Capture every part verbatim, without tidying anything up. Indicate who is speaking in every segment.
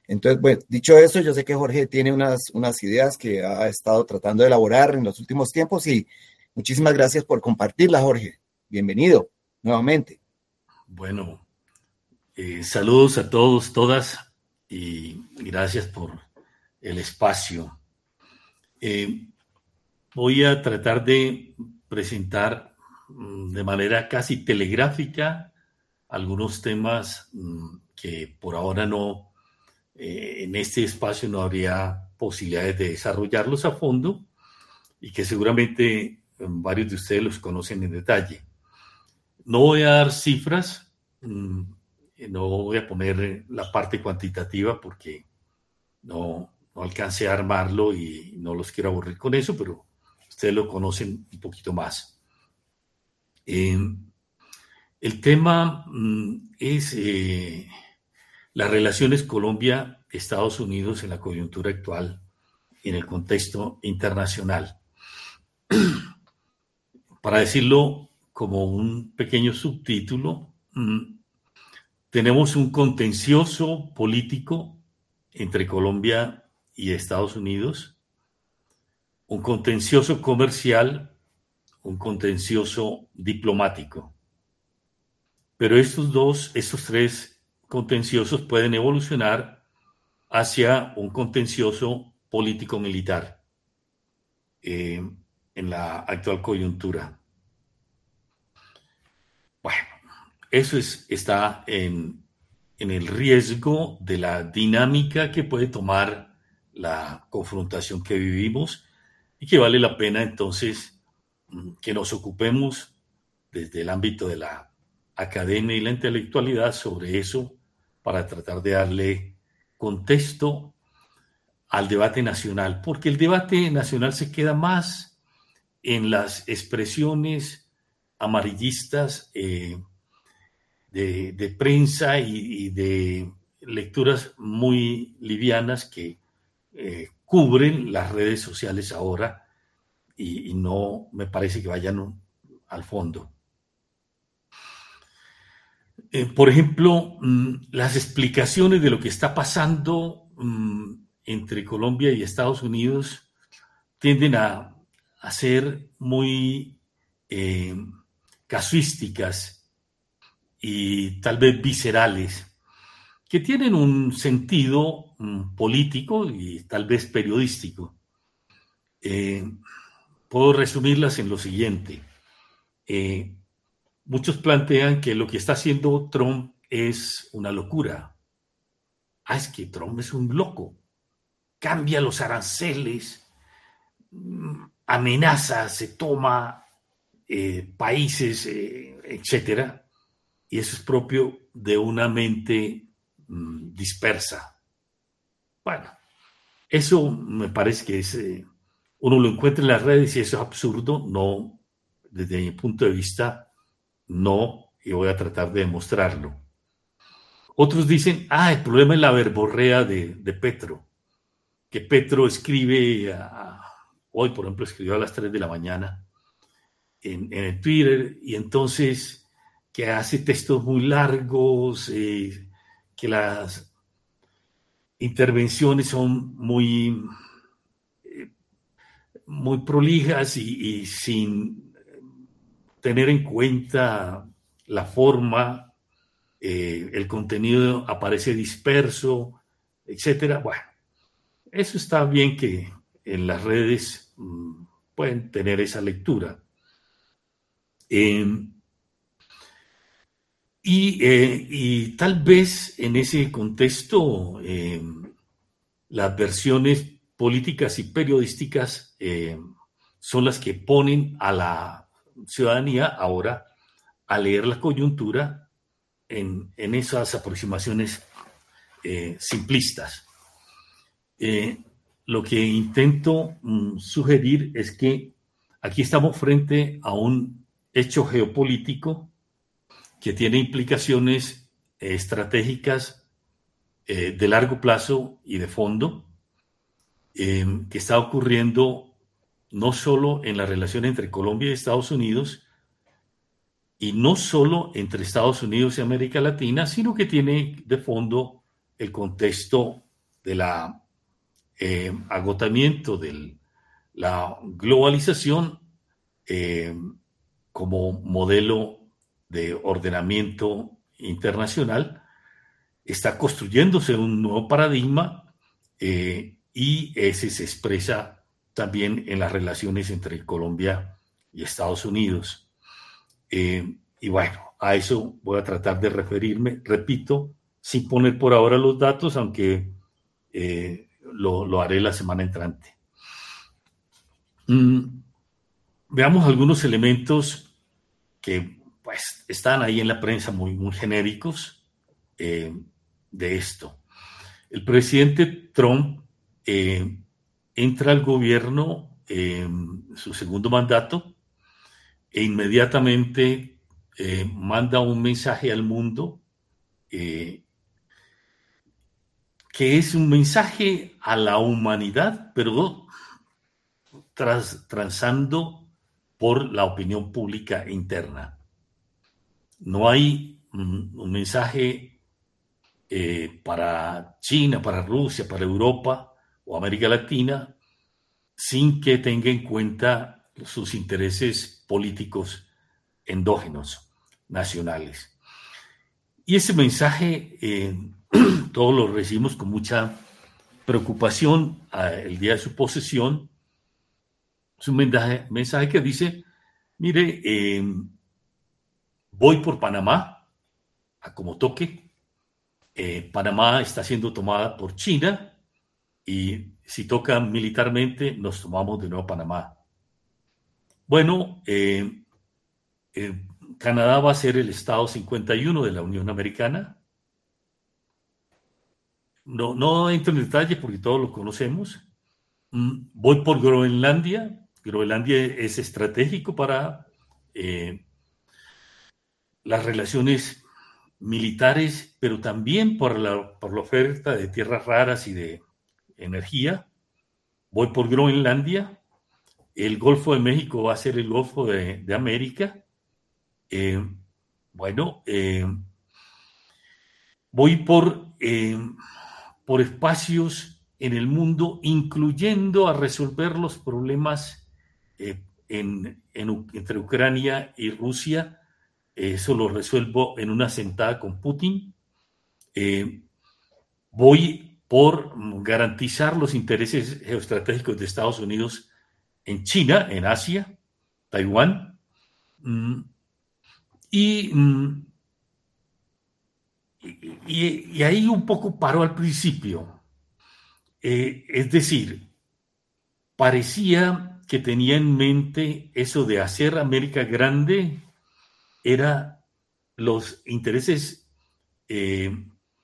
Speaker 1: Entonces, bueno, dicho eso, yo sé que Jorge tiene unas, unas ideas que ha estado tratando de elaborar en los últimos tiempos y muchísimas gracias por compartirlas, Jorge. Bienvenido nuevamente.
Speaker 2: Bueno, eh, saludos a todos, todas, y gracias por el espacio. Eh, voy a tratar de presentar mm, de manera casi telegráfica algunos temas mm, que por ahora no, eh, en este espacio no habría posibilidades de desarrollarlos a fondo y que seguramente eh, varios de ustedes los conocen en detalle. No voy a dar cifras, mmm, no voy a poner la parte cuantitativa porque no, no alcancé a armarlo y no los quiero aburrir con eso, pero ustedes lo conocen un poquito más. Eh, el tema mm, es eh, las relaciones Colombia-Estados Unidos en la coyuntura actual y en el contexto internacional. Para decirlo como un pequeño subtítulo, mmm, tenemos un contencioso político entre Colombia y Estados Unidos, un contencioso comercial, un contencioso diplomático. Pero estos dos, estos tres contenciosos pueden evolucionar hacia un contencioso político-militar eh, en la actual coyuntura. Bueno, eso es, está en, en el riesgo de la dinámica que puede tomar la confrontación que vivimos y que vale la pena entonces que nos ocupemos desde el ámbito de la academia y la intelectualidad sobre eso para tratar de darle contexto al debate nacional, porque el debate nacional se queda más en las expresiones amarillistas eh, de, de prensa y, y de lecturas muy livianas que eh, cubren las redes sociales ahora y, y no me parece que vayan al fondo. Eh, por ejemplo, mmm, las explicaciones de lo que está pasando mmm, entre Colombia y Estados Unidos tienden a, a ser muy eh, casuísticas y tal vez viscerales, que tienen un sentido mmm, político y tal vez periodístico. Eh, puedo resumirlas en lo siguiente. Eh, muchos plantean que lo que está haciendo Trump es una locura. Ah, es que Trump es un loco. Cambia los aranceles, amenaza, se toma eh, países, eh, etcétera. Y eso es propio de una mente mmm, dispersa. Bueno, eso me parece que es, eh, uno lo encuentra en las redes y eso es absurdo. No, desde mi punto de vista, no, y voy a tratar de demostrarlo. Otros dicen, ah, el problema es la verborrea de, de Petro, que Petro escribe, a, hoy por ejemplo escribió a las tres de la mañana en, en el Twitter, y entonces que hace textos muy largos, eh, que las intervenciones son muy, eh, muy prolijas y, y sin tener en cuenta la forma. Eh, el contenido aparece disperso, etcétera. Bueno, eso está bien que en las redes mmm, pueden tener esa lectura. Eh, y, eh, y tal vez en ese contexto eh, las versiones políticas y periodísticas eh, son las que ponen a la ciudadanía ahora a leer la coyuntura En, en esas aproximaciones eh, simplistas. Eh, lo que intento mm, sugerir es que aquí estamos frente a un hecho geopolítico que tiene implicaciones eh, estratégicas eh, de largo plazo y de fondo, eh, que está ocurriendo no solo en la relación entre Colombia y Estados Unidos, y no solo entre Estados Unidos y América Latina, sino que tiene de fondo el contexto de la eh, agotamiento de la globalización eh, como modelo de ordenamiento internacional. Está construyéndose un nuevo paradigma eh, y ese se expresa también en las relaciones entre Colombia y Estados Unidos. Eh, y bueno, a eso voy a tratar de referirme, repito, sin poner por ahora los datos, aunque eh, lo, lo haré la semana entrante. Mm, veamos algunos elementos que pues, están ahí en la prensa muy, muy genéricos eh, de esto. El presidente Trump eh, entra al gobierno en eh, su segundo mandato e inmediatamente eh, manda un mensaje al mundo eh, que es un mensaje a la humanidad, pero tras, transando por la opinión pública interna. No hay un, un mensaje eh, para China, para Rusia, para Europa o América Latina, sin que tenga en cuenta sus intereses políticos endógenos, nacionales. Y ese mensaje eh, todos lo recibimos con mucha preocupación eh, el día de su posesión. Es un mensaje, mensaje que dice, mire, eh, voy por Panamá a como toque. Eh, Panamá está siendo tomada por China y si toca militarmente nos tomamos de nuevo Panamá. Bueno, eh, eh, Canadá va a ser el estado cincuenta y uno de la Unión Americana. No, no entro en detalle porque todos lo conocemos. Mm, voy por Groenlandia. Groenlandia es estratégico para eh, las relaciones militares, pero también por la, por la oferta de tierras raras y de energía. Voy por Groenlandia. El Golfo de México va a ser el Golfo de, de América. Eh, bueno, eh, voy por, eh, por espacios en el mundo, incluyendo a resolver los problemas eh, en, en, entre Ucrania y Rusia. Eso lo resuelvo en una sentada con Putin. Eh, voy por garantizar los intereses geoestratégicos de Estados Unidos en China, en Asia, Taiwán. Mm, y, mm, y, y ahí un poco paró al principio. Eh, es decir, parecía que tenía en mente eso de hacer América grande, era los intereses eh,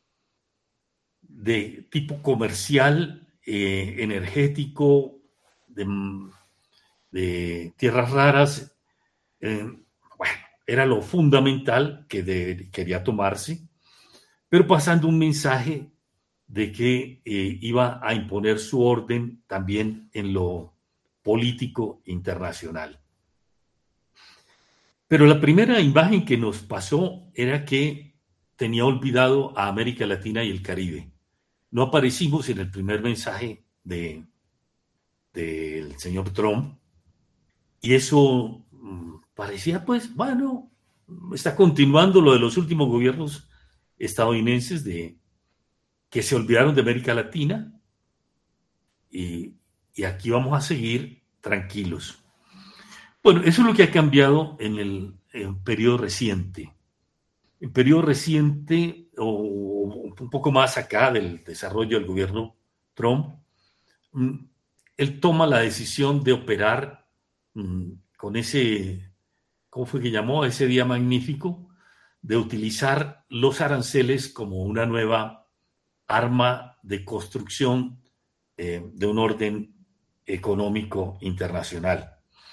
Speaker 2: de tipo comercial, eh, energético, de, de tierras raras. Eh, bueno, era lo fundamental que de, quería tomarse, pero pasando un mensaje de que eh, iba a imponer su orden también en lo político internacional. Pero la primera imagen que nos pasó era que tenía olvidado a América Latina y el Caribe. No aparecimos en el primer mensaje de, del señor Trump y eso mmm, parecía, pues, bueno, está continuando lo de los últimos gobiernos estadounidenses de que se olvidaron de América Latina y, y aquí vamos a seguir tranquilos. Bueno, eso es lo que ha cambiado en el, en el periodo reciente. En periodo reciente, o un poco más acá del desarrollo del gobierno Trump, él toma la decisión de operar con ese, ¿cómo fue que llamó? Ese día magnífico, de utilizar los aranceles como una nueva arma de construcción eh, de un orden económico internacional.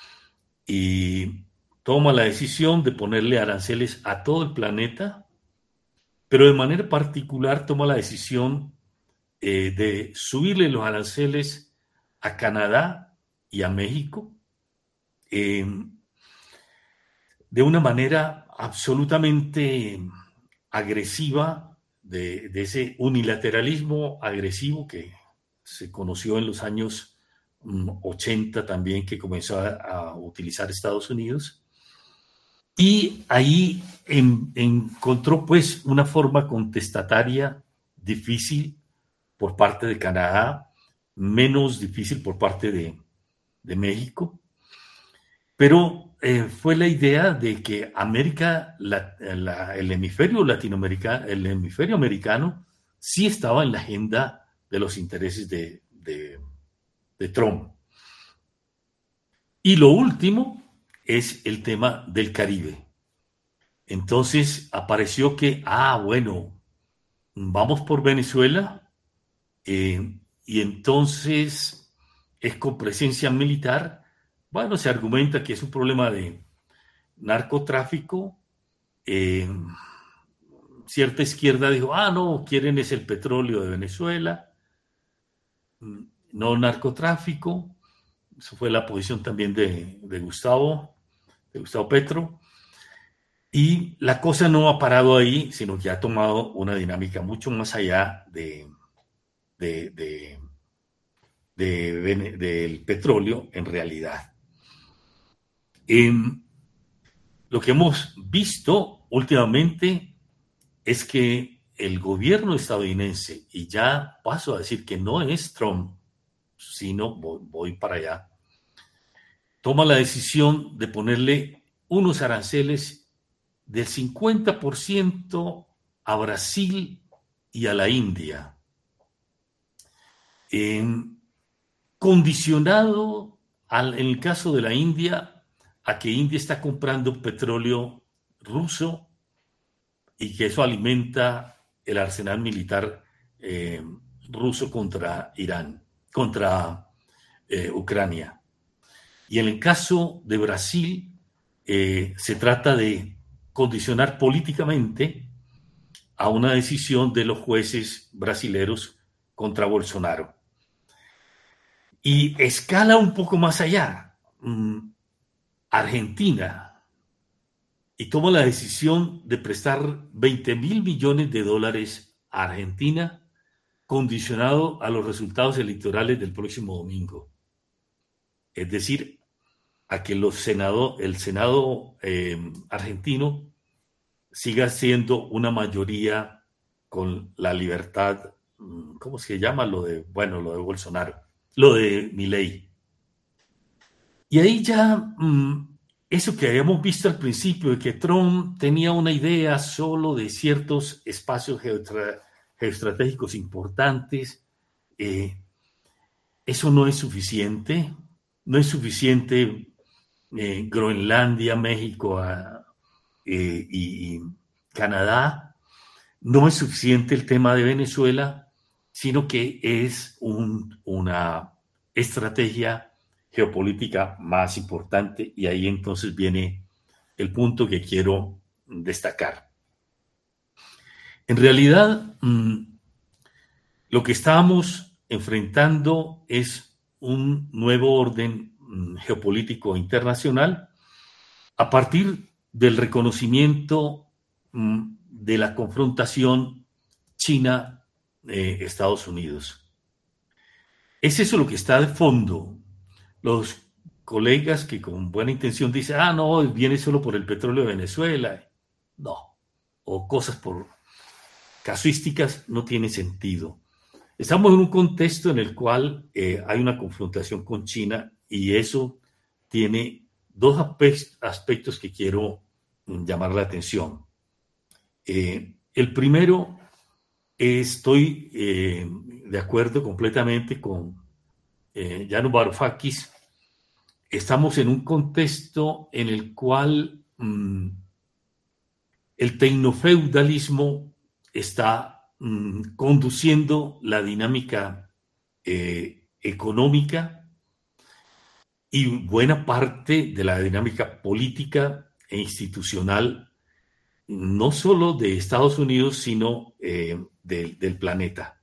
Speaker 2: Y toma la decisión de ponerle aranceles a todo el planeta, pero de manera particular toma la decisión eh, de subirle los aranceles a Canadá y a México eh, de una manera absolutamente agresiva, de, de ese unilateralismo agresivo que se conoció en los años ochenta también, que comenzó a, a utilizar Estados Unidos. Y ahí en, encontró pues una forma contestataria difícil por parte de Canadá, menos difícil por parte de, de México, pero eh, fue la idea de que América, la, la, el hemisferio latinoamericano, el hemisferio americano, sí estaba en la agenda de los intereses de, de, de Trump. Y lo último es el tema del Caribe. Entonces apareció que, ah, bueno, vamos por Venezuela, eh, y entonces es con presencia militar. Bueno, se argumenta que es un problema de narcotráfico. Eh, cierta izquierda dijo, ah, no, quieren es el petróleo de Venezuela, no narcotráfico. Eso fue la posición también de, de Gustavo, de Gustavo Petro. Y la cosa no ha parado ahí, sino que ha tomado una dinámica mucho más allá de, de, de, de, de del petróleo en realidad. Eh, lo que hemos visto últimamente es que el gobierno estadounidense, y ya paso a decir que no es Trump, sino voy, voy para allá, toma la decisión de ponerle unos aranceles del cincuenta por ciento a Brasil y a la India, eh, condicionado al, en el caso de la India a que India está comprando petróleo ruso y que eso alimenta el arsenal militar eh, ruso contra Irán, contra eh, Ucrania. Y en el caso de Brasil eh, se trata de condicionar políticamente a una decisión de los jueces brasileros contra Bolsonaro. Y escala un poco más allá. Argentina, y toma la decisión de prestar veinte mil millones de dólares a Argentina, condicionado a los resultados electorales del próximo domingo. Es decir, a que los senado, el Senado eh, argentino siga siendo una mayoría con la libertad, ¿cómo se llama? Lo de, bueno, lo de Bolsonaro, lo de Milei. Y ahí ya, mmm, eso que habíamos visto al principio, de que Trump tenía una idea solo de ciertos espacios geotra- geoestratégicos importantes, eh, eso no es suficiente, no es suficiente eh, Groenlandia, México a, eh, y, y Canadá, no es suficiente el tema de Venezuela, sino que es un, una estrategia geopolítica más importante, y ahí entonces viene el punto que quiero destacar. En realidad, mmm, lo que estamos enfrentando es un nuevo orden mmm, geopolítico internacional a partir del reconocimiento mmm, de la confrontación China-Estados Unidos. Es eso lo que está de fondo. Los colegas que con buena intención dicen, ah, no, viene solo por el petróleo de Venezuela. No, o cosas por casuísticas, no tiene sentido. Estamos en un contexto en el cual eh, hay una confrontación con China, y eso tiene dos aspectos que quiero llamar la atención. Eh, el primero, estoy eh, de acuerdo completamente con eh, Yanis Varoufakis. Estamos en un contexto en el cual mmm, el tecnofeudalismo está mmm, conduciendo la dinámica eh, económica y buena parte de la dinámica política e institucional, no solo de Estados Unidos, sino eh, de, del planeta.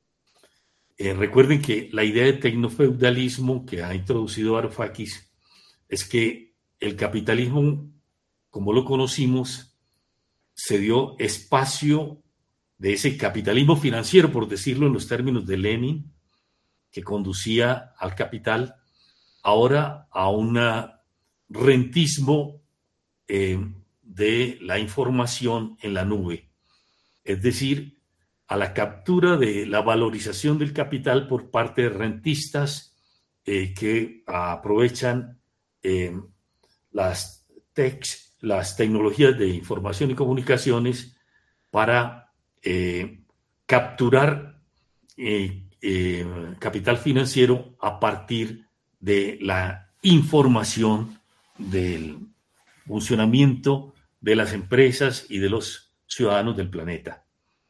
Speaker 2: Eh, recuerden que la idea de tecnofeudalismo que ha introducido Varoufakis es que el capitalismo, como lo conocimos, se dio espacio de ese capitalismo financiero, por decirlo en los términos de Lenin, que conducía al capital, ahora a un rentismo eh, de la información en la nube, es decir, a la captura de la valorización del capital por parte de rentistas eh, que aprovechan eh, las, tech, las tecnologías de información y comunicaciones para eh, capturar eh, eh, capital financiero a partir de la información del funcionamiento de las empresas y de los ciudadanos del planeta.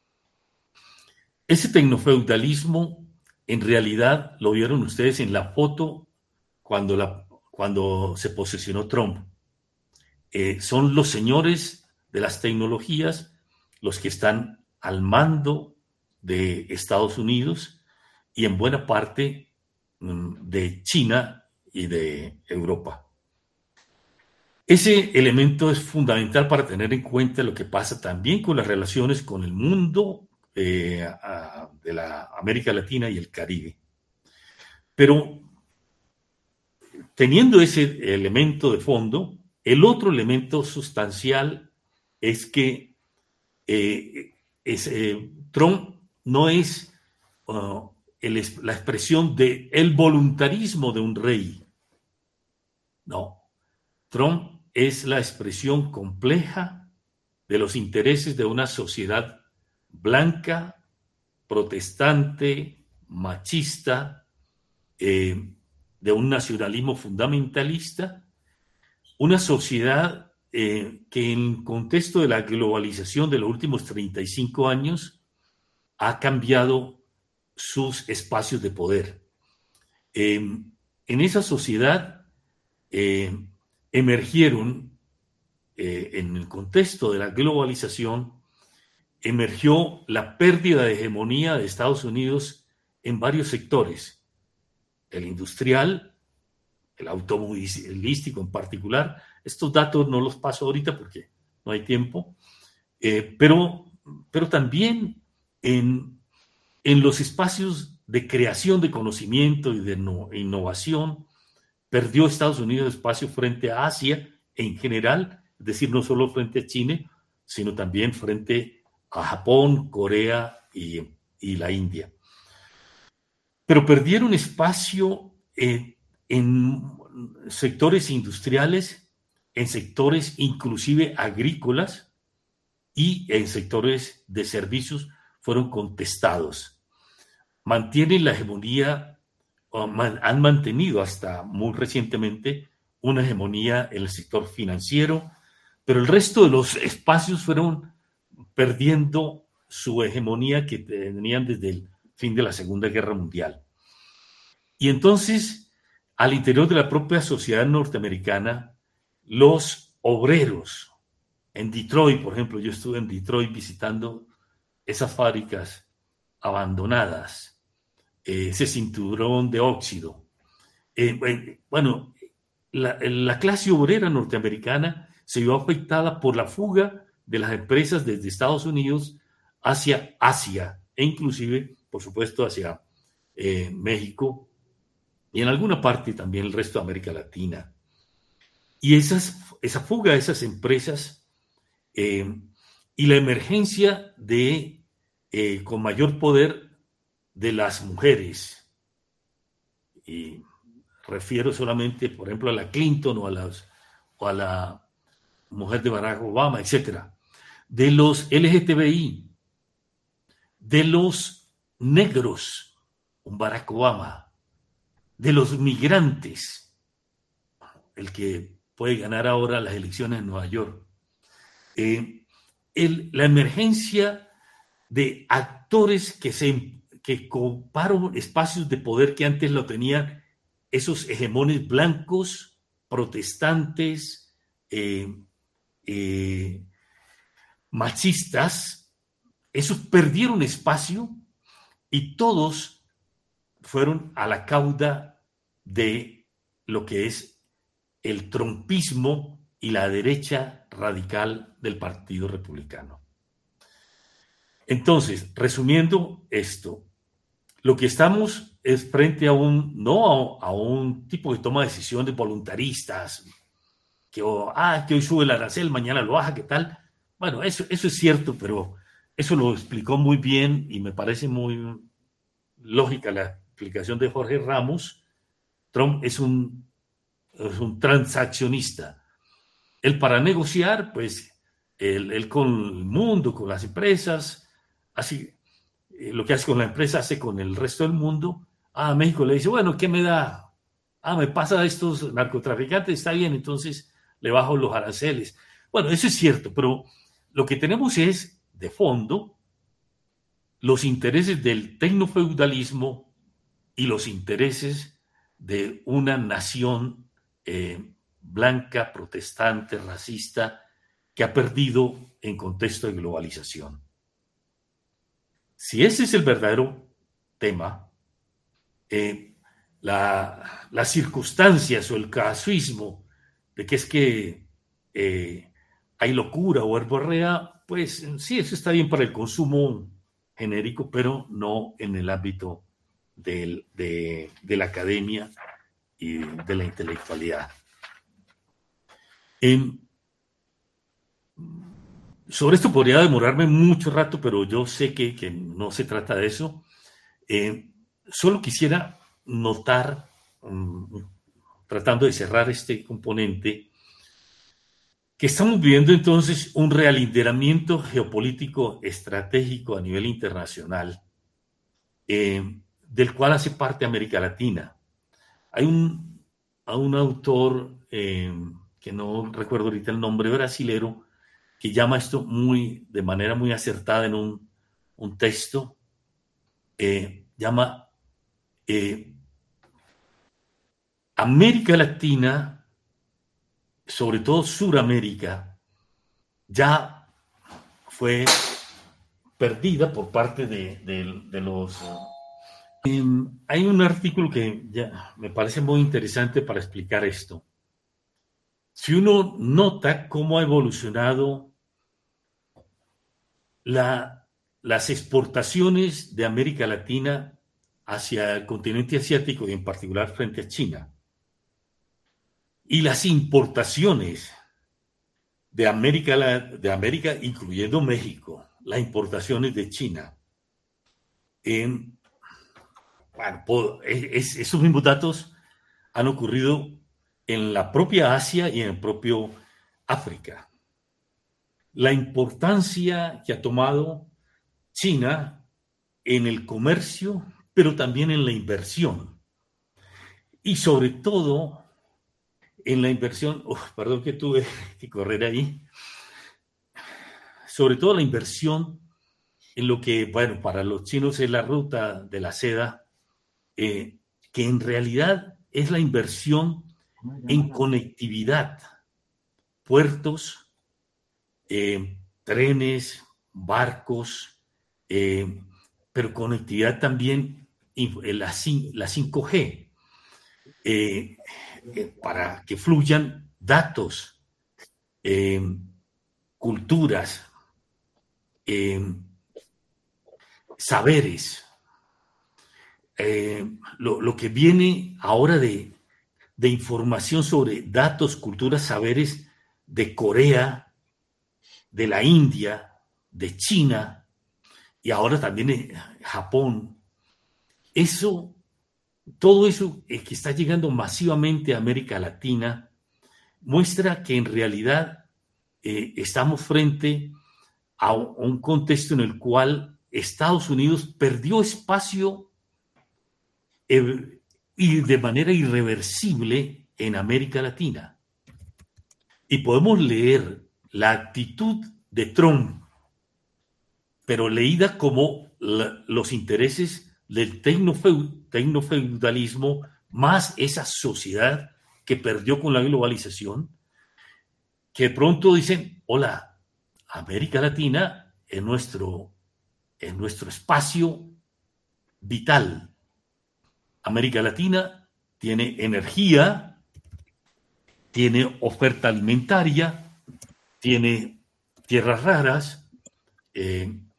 Speaker 2: Ese tecnofeudalismo, en realidad, lo vieron ustedes en la foto cuando, la, cuando se posesionó Trump. Eh, son los señores de las tecnologías los que están al mando de Estados Unidos y en buena parte mm, de China y de Europa. Ese elemento es fundamental para tener en cuenta lo que pasa también con las relaciones con el mundo eh, a, de la América Latina y el Caribe. Pero teniendo ese elemento de fondo, el otro elemento sustancial es que eh, es, eh, Trump no es uh, el, la expresión de el voluntarismo de un rey. No. Trump es la expresión compleja de los intereses de una sociedad blanca, protestante, machista, eh, de un nacionalismo fundamentalista, una sociedad eh, que en el contexto de la globalización de los últimos treinta y cinco años ha cambiado sus espacios de poder. Eh, en esa sociedad eh, emergieron, eh, en el contexto de la globalización, emergió la pérdida de hegemonía de Estados Unidos en varios sectores, el industrial, el automovilístico en particular. Estos datos no los paso ahorita porque no hay tiempo, eh, pero, pero también en, en los espacios de creación de conocimiento y de no, innovación, perdió Estados Unidos espacio frente a Asia en general, es decir, no solo frente a China, sino también frente a Japón, Corea y, y la India. Pero perdieron espacio eh, en sectores industriales, en sectores inclusive agrícolas y en sectores de servicios fueron contestados. Mantienen la hegemonía, o man, han mantenido hasta muy recientemente una hegemonía en el sector financiero, pero el resto de los espacios fueron perdiendo su hegemonía que tenían desde el fin de la Segunda Guerra Mundial. Y entonces, al interior de la propia sociedad norteamericana, los obreros, en Detroit, por ejemplo, yo estuve en Detroit visitando esas fábricas abandonadas, eh, ese cinturón de óxido. Eh, bueno, la, la clase obrera norteamericana se vio afectada por la fuga de las empresas desde Estados Unidos hacia Asia e inclusive, por supuesto, hacia eh, México y en alguna parte también el resto de América Latina. Y esas, esa fuga de esas empresas eh, y la emergencia de, eh, con mayor poder de las mujeres, y refiero solamente, por ejemplo, a la Clinton o a, las, o a la mujer de Barack Obama, etcétera, de los L G T B I, de los negros, un Barack Obama, de los migrantes, el que puede ganar ahora las elecciones en Nueva York, eh, el, la emergencia de actores que, se, que coparon espacios de poder que antes lo tenían esos hegemones blancos, protestantes, eh, eh, machistas. Esos perdieron espacio y todos fueron a la cauda de lo que es el trumpismo y la derecha radical del Partido Republicano. Entonces, resumiendo esto, lo que estamos es frente a un, no a, a un tipo que toma decisiones voluntaristas, que, oh, ah, que hoy sube el arancel, mañana lo baja, ¿qué tal? Bueno, eso, eso es cierto, pero eso lo explicó muy bien y me parece muy lógica la explicación de Jorge Ramos. Trump es un, es un transaccionista. Él para negociar, pues, él, él con el mundo, con las empresas, así, eh, lo que hace con la empresa, hace con el resto del mundo. Ah, México le dice, bueno, ¿qué me da? Ah, me pasa a estos narcotraficantes, está bien, entonces le bajo los aranceles. Bueno, eso es cierto, pero lo que tenemos es, de fondo, los intereses del tecnofeudalismo y los intereses de una nación eh, blanca, protestante, racista, que ha perdido en contexto de globalización. Si ese es el verdadero tema, eh, la, las circunstancias o el casuismo de que es que eh, hay locura o herborrea, pues sí, eso está bien para el consumo genérico, pero no en el ámbito de, de, de la academia y de la intelectualidad. En, sobre esto podría demorarme mucho rato, pero yo sé que, que no se trata de eso. Eh, solo quisiera notar, um, tratando de cerrar este componente, que estamos viviendo entonces un realinderamiento geopolítico estratégico a nivel internacional, eh, del cual hace parte América Latina. Hay un, a un autor, eh, que no recuerdo ahorita el nombre, brasilero, que llama esto muy, de manera muy acertada en un, un texto, eh, llama eh, América Latina, sobre todo Suramérica, ya fue perdida por parte de, de, de los... Eh, hay un artículo que ya me parece muy interesante para explicar esto. Si uno nota cómo ha evolucionado la, las exportaciones de América Latina hacia el continente asiático y en particular frente a China, y las importaciones de América, de América incluyendo México, las importaciones de China, eh, bueno, es, esos mismos datos han ocurrido en la propia Asia y en el propio África. La importancia que ha tomado China en el comercio, pero también en la inversión. Y sobre todo en la inversión, oh, perdón que tuve que correr ahí, sobre todo la inversión en lo que, bueno, para los chinos es la ruta de la seda, eh, que en realidad es la inversión en conectividad, puertos, eh, trenes, barcos, eh, pero conectividad también, la, la cinco G, eh, eh, para que fluyan datos, eh, culturas, eh, saberes. Eh, lo, lo que viene ahora de, de información sobre datos, culturas, saberes de Corea, de la India, de China y ahora también de Japón. Eso, todo eso eh, que está llegando masivamente a América Latina muestra que en realidad eh, estamos frente a un contexto en el cual Estados Unidos perdió espacio eh, y de manera irreversible en América Latina. Y podemos leer la actitud de Trump, pero leída como la, los intereses del tecnofeud, tecnofeudalismo, más esa sociedad que perdió con la globalización, que pronto dicen, hola, América Latina es nuestro, es nuestro espacio vital. América Latina tiene energía, tiene oferta alimentaria, tiene tierras raras, eh,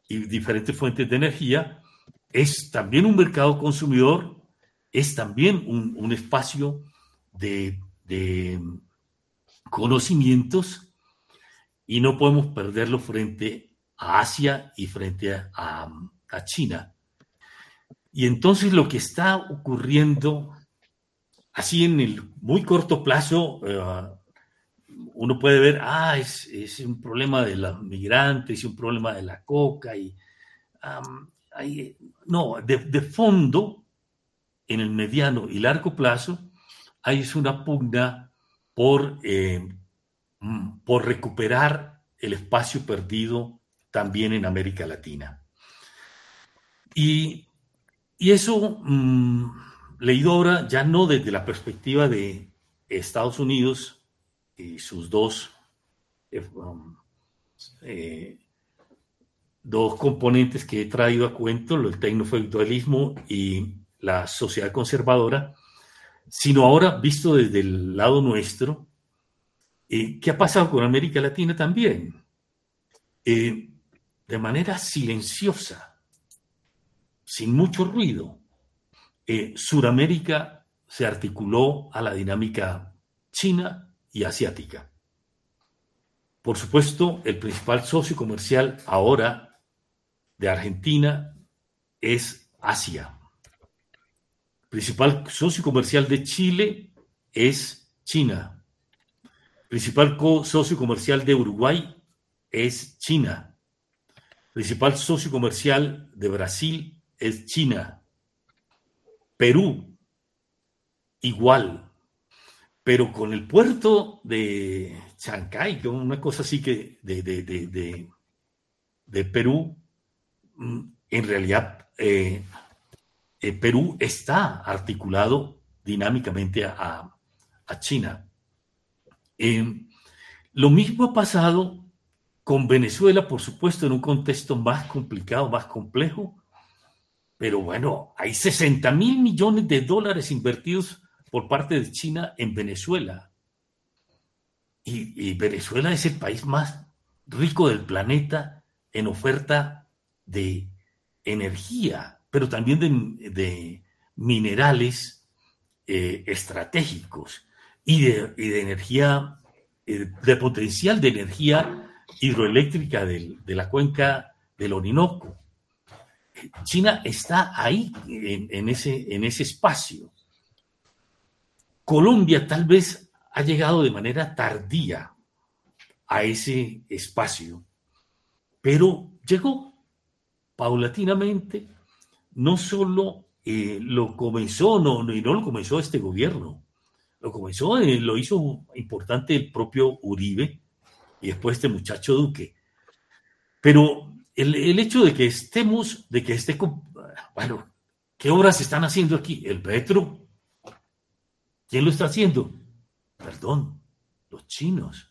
Speaker 2: y diferentes fuentes de energía, es también un mercado consumidor, es también un, un espacio de, de conocimientos, y no podemos perderlo frente a Asia y frente a, a, a China. Y entonces lo que está ocurriendo, así en el muy corto plazo, uh, uno puede ver, ah, es, es un problema de los migrantes, es un problema de la coca, y um, hay, no, de, de fondo, en el mediano y largo plazo, hay una pugna por, eh, por recuperar el espacio perdido también en América Latina. Y, y eso, mmm, leído ahora, ya no desde la perspectiva de Estados Unidos y sus dos, eh, um, eh, dos componentes que he traído a cuento, el tecnofeudalismo y la sociedad conservadora, sino ahora visto desde el lado nuestro. Eh, ¿Qué ha pasado con América Latina también? Eh, de manera silenciosa, sin mucho ruido, eh, Suramérica se articuló a la dinámica china y asiática. Por supuesto, el principal socio comercial ahora de Argentina es Asia. El principal socio comercial de Chile es China. El principal socio comercial de Uruguay es China. El principal socio comercial de Brasil es China. Perú, igual. Pero con el puerto de Chancay, que una cosa así que de, de, de, de, de Perú, en realidad eh, eh, Perú está articulado dinámicamente a, a China. Eh, lo mismo ha pasado con Venezuela, por supuesto, en un contexto más complicado, más complejo, pero bueno, hay sesenta mil millones de dólares invertidos por parte de China en Venezuela. Y, y Venezuela es el país más rico del planeta en oferta de energía, pero también de, de minerales eh, estratégicos y de, y de energía, eh, de potencial de energía hidroeléctrica del, de la cuenca del Orinoco. China está ahí en, en, ese, en ese espacio. Colombia tal vez ha llegado de manera tardía a ese espacio, pero llegó paulatinamente. No solo eh, lo comenzó, no, no, y no lo comenzó este gobierno, lo comenzó, eh, lo hizo importante el propio Uribe y después este muchacho Duque. Pero el, el hecho de que estemos, de que esté, bueno, ¿qué obras se están haciendo aquí? El Petro. ¿Quién lo está haciendo? Perdón, los chinos.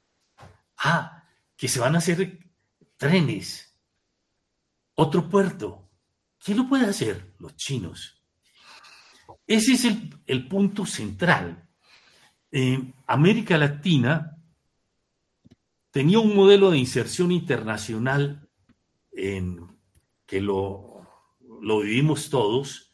Speaker 2: Ah, que se van a hacer trenes. Otro puerto. ¿Quién lo puede hacer? Los chinos. Ese es el, el punto central. Eh, América Latina tenía un modelo de inserción internacional en, que lo, lo vivimos todos,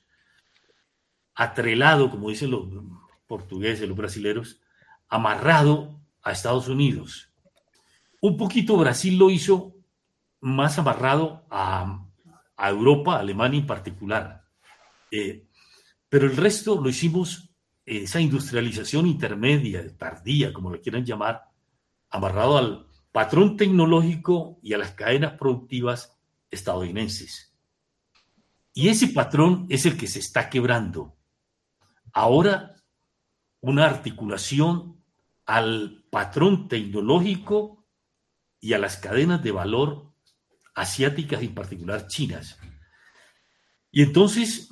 Speaker 2: atrelado, como dicen los portugueses, los brasileños, amarrado a Estados Unidos. Un poquito Brasil lo hizo más amarrado a, a Europa, a Alemania en particular. Eh, pero el resto lo hicimos, eh, esa industrialización intermedia, tardía, como lo quieran llamar, amarrado al patrón tecnológico y a las cadenas productivas estadounidenses. Y ese patrón es el que se está quebrando. Ahora, una articulación al patrón tecnológico y a las cadenas de valor asiáticas y en particular chinas. Y entonces,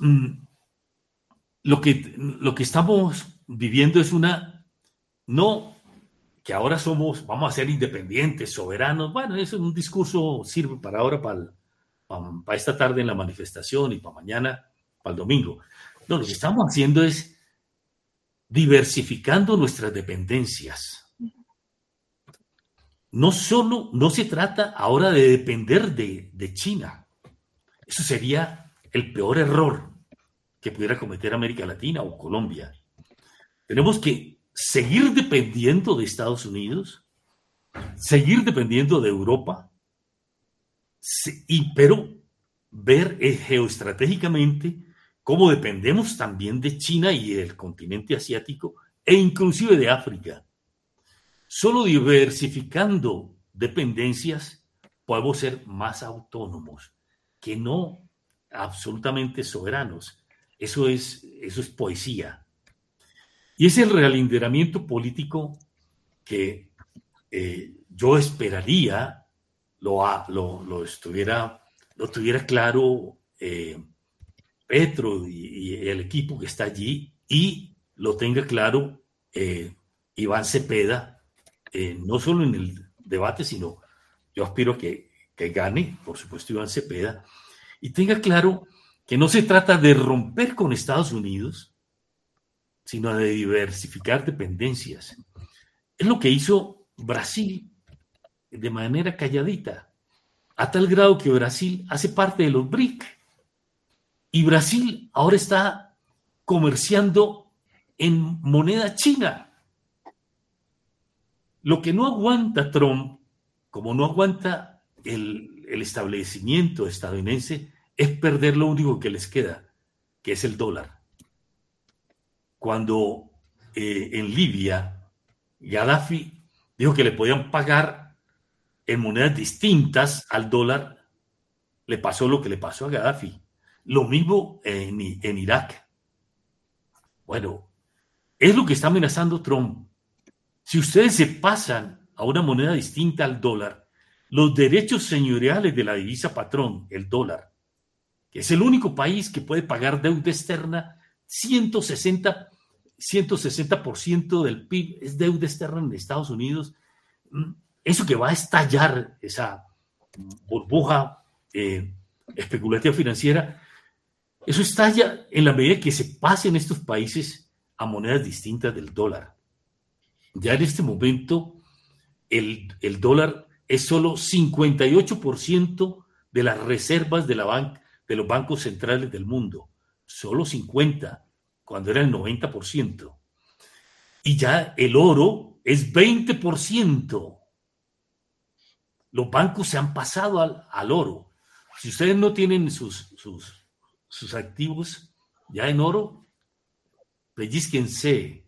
Speaker 2: lo que, lo que estamos viviendo es una, no que ahora somos, vamos a ser independientes, soberanos. Bueno, eso es un discurso, sirve para ahora, para, para, para esta tarde en la manifestación y para mañana, para el domingo. No, lo que estamos haciendo es diversificando nuestras dependencias. no solo, no se trata ahora de depender de, de China. Eso sería el peor error que pudiera cometer América Latina o Colombia. Tenemos que seguir dependiendo de Estados Unidos, seguir dependiendo de Europa, y, pero ver eh, geoestratégicamente cómo dependemos también de China y del continente asiático e inclusive de África. Solo diversificando dependencias podemos ser más autónomos, que no absolutamente soberanos. Eso es, eso es poesía. Y es el realinderamiento político que eh, yo esperaría lo, lo, lo, estuviera, lo tuviera claro eh, Petro y, y el equipo que está allí, y lo tenga claro eh, Iván Cepeda, eh, no solo en el debate, sino yo aspiro que, que gane, por supuesto, Iván Cepeda, y tenga claro que no se trata de romper con Estados Unidos, sino de diversificar dependencias. Es lo que hizo Brasil de manera calladita, a tal grado que Brasil hace parte de los B R I C. Y Brasil ahora está comerciando en moneda china. Lo que no aguanta Trump, como no aguanta el, el establecimiento estadounidense, es perder lo único que les queda, que es el dólar. Cuando eh, en Libia Gaddafi dijo que le podían pagar en monedas distintas al dólar, le pasó lo que le pasó a Gaddafi. Lo mismo en, en Irak. Bueno, es lo que está amenazando Trump. Si ustedes se pasan a una moneda distinta al dólar, los derechos señoriales de la divisa patrón, el dólar, que es el único país que puede pagar deuda externa, ciento sesenta por ciento del P I B es deuda externa en Estados Unidos. Eso que va a estallar, esa burbuja eh, especulativa financiera, eso estalla en la medida que se pasen estos países a monedas distintas del dólar. Ya en este momento el, el dólar es solo cincuenta y ocho por ciento de las reservas de, la ban- de los bancos centrales del mundo. Solo cincuenta, cuando era el noventa por ciento. Y ya el oro es veinte por ciento. Los bancos se han pasado al, al oro. Si ustedes no tienen sus, sus, sus activos ya en oro, pellizquense.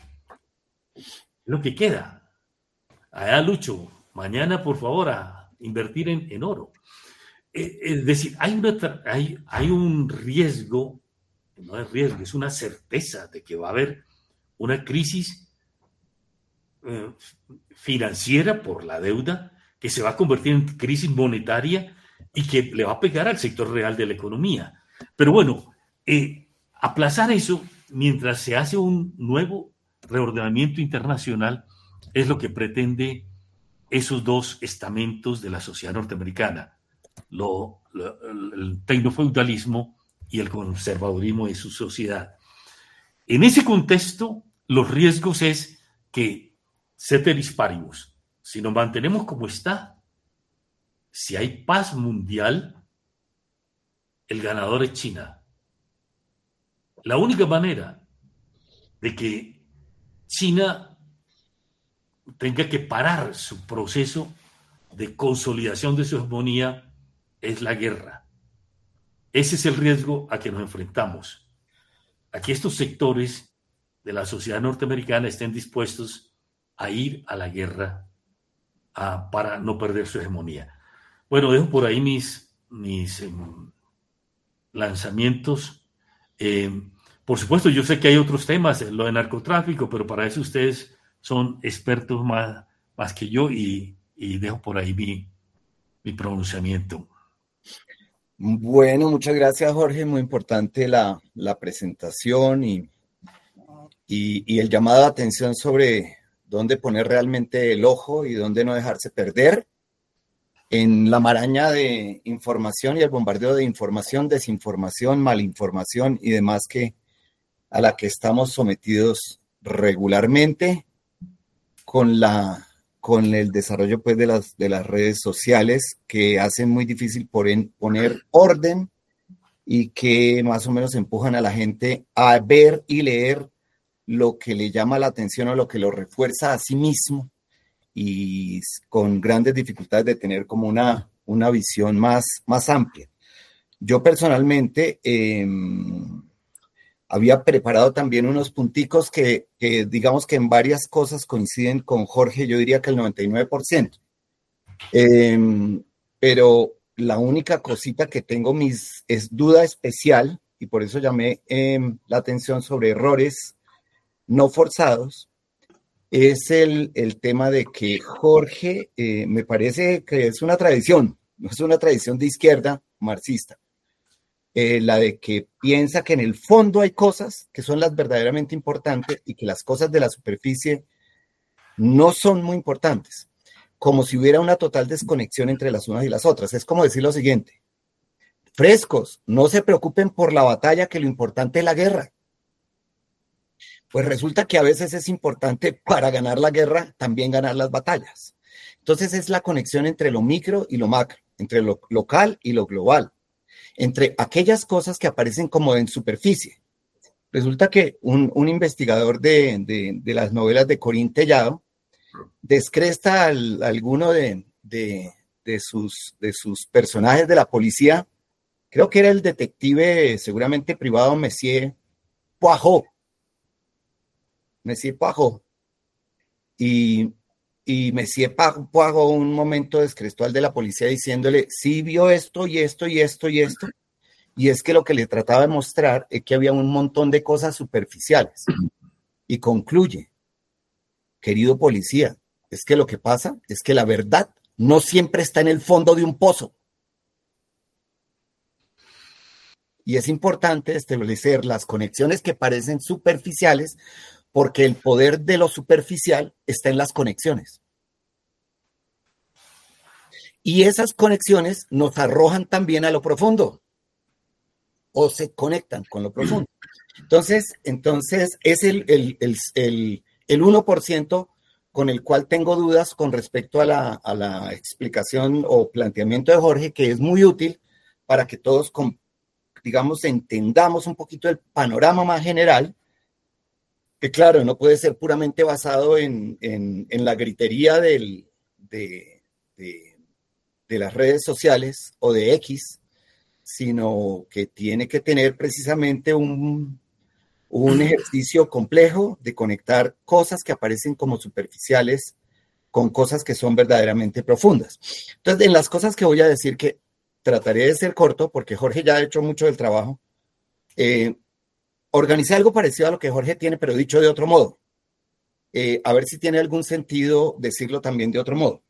Speaker 2: Lo que queda. Allá, Lucho, mañana, por favor, a invertir en, en oro. Eh, es decir, hay, una, hay, hay un riesgo, no es riesgo, es una certeza de que va a haber una crisis eh, financiera por la deuda que se va a convertir en crisis monetaria y que le va a pegar al sector real de la economía. Pero bueno, eh, aplazar eso mientras se hace un nuevo reordenamiento internacional es lo que pretende esos dos estamentos de la sociedad norteamericana, lo, lo, el tecnofeudalismo y el conservadurismo de su sociedad. En ese contexto, los riesgos es que, ceteris paribus, si nos mantenemos como está, si hay paz mundial, el ganador es China. La única manera de que China tenga que parar su proceso de consolidación de su hegemonía es la guerra. Ese es el riesgo a que nos enfrentamos. A que estos sectores de la sociedad norteamericana estén dispuestos a ir a la guerra a, para no perder su hegemonía. Bueno, dejo por ahí mis, mis eh, lanzamientos. Eh, por supuesto, yo sé que hay otros temas, lo de narcotráfico, pero para eso ustedes son expertos más, más que yo y, y dejo por ahí mi, mi pronunciamiento.
Speaker 1: Bueno, muchas gracias, Jorge. Muy importante la, la presentación y, y, y el llamado de atención sobre dónde poner realmente el ojo y dónde no dejarse perder en la maraña de información y el bombardeo de información, desinformación, malinformación y demás que a la que estamos sometidos regularmente con la con el desarrollo pues, de, las, de las redes sociales que hacen muy difícil poner orden y que más o menos empujan a la gente a ver y leer lo que le llama la atención o lo que lo refuerza a sí mismo y con grandes dificultades de tener como una, una visión más, más amplia. Yo personalmente eh, había preparado también unos punticos que, que digamos que en varias cosas coinciden con Jorge, yo diría que el noventa y nueve por ciento. Eh, pero la única cosita que tengo mis, es duda especial, y por eso llamé eh, la atención sobre errores no forzados, es el, el tema de que Jorge, eh, me parece que es una tradición, no es una tradición de izquierda marxista, eh, la de que piensa que en el fondo hay cosas que son las verdaderamente importantes y que las cosas de la superficie no son muy importantes, como si hubiera una total desconexión entre las unas y las otras. Es como decir lo siguiente: frescos, no se preocupen por la batalla, que lo importante es la guerra. Pues resulta que a veces es importante para ganar la guerra también ganar las batallas. Entonces es la conexión entre lo micro y lo macro, entre lo local y lo global, entre aquellas cosas que aparecen como en superficie. Resulta que un, un investigador de, de, de las novelas de Corín Tellado descresta a alguno de, de, de, sus, de sus personajes de la policía. Creo que era el detective, seguramente privado, Monsieur Poirot. Monsieur Poirot. Y, y Monsieur Poirot un momento descrestó al de la policía diciéndole, sí vio esto y esto y esto y esto. Y es que lo que le trataba de mostrar es que había un montón de cosas superficiales. Y concluye, querido policía, es que lo que pasa es que la verdad no siempre está en el fondo de un pozo. Y es importante establecer las conexiones que parecen superficiales, porque el poder de lo superficial está en las conexiones. Y esas conexiones nos arrojan también a lo profundo, o se conectan con lo profundo. Entonces, entonces es el, el, el, el, el uno por ciento con el cual tengo dudas con respecto a la, a la explicación o planteamiento de Jorge, que es muy útil para que todos, digamos, entendamos un poquito el panorama más general, que claro, no puede ser puramente basado en, en, en la gritería del, de, de, de las redes sociales o de X, sino que tiene que tener precisamente un, un ejercicio complejo de conectar cosas que aparecen como superficiales con cosas que son verdaderamente profundas. Entonces, en las cosas que voy a decir, que trataré de ser corto, porque Jorge ya ha hecho mucho del trabajo, eh, organicé algo parecido a lo que Jorge tiene, pero dicho de otro modo. Eh, a ver si tiene algún sentido decirlo también de otro modo.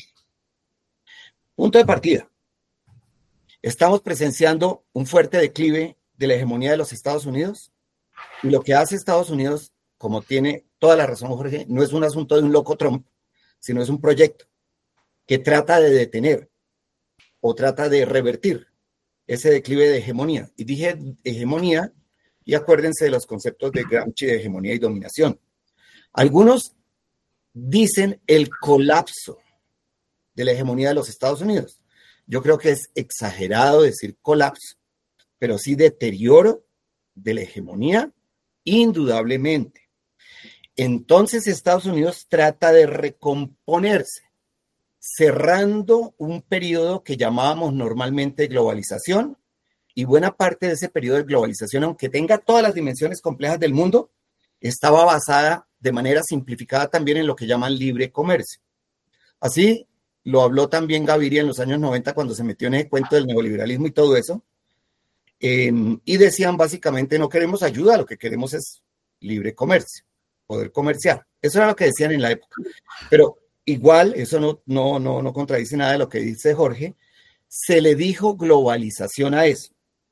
Speaker 1: Punto de partida. Estamos presenciando un fuerte declive de la hegemonía de los Estados Unidos, y lo que hace Estados Unidos, como tiene toda la razón Jorge, no es un asunto de un loco Trump, sino es un proyecto que trata de detener o trata de revertir ese declive de hegemonía. Y dije hegemonía, y acuérdense de los conceptos de Gramsci de hegemonía y dominación. Algunos dicen el colapso de la hegemonía de los Estados Unidos. Yo creo que es exagerado decir colapso, pero sí deterioro de la hegemonía, indudablemente. Entonces Estados Unidos trata de recomponerse, cerrando un periodo que llamábamos normalmente globalización, y buena parte de ese periodo de globalización, aunque tenga todas las dimensiones complejas del mundo, estaba basada de manera simplificada también en lo que llaman libre comercio. Así lo habló también Gaviria en los años noventa, cuando se metió en el cuento del neoliberalismo y todo eso. Eh, y decían básicamente, no queremos ayuda, lo que queremos es libre comercio, poder comerciar. Eso era lo que decían en la época. Pero igual, eso no, no, no, no contradice nada de lo que dice Jorge, se le dijo globalización a eso.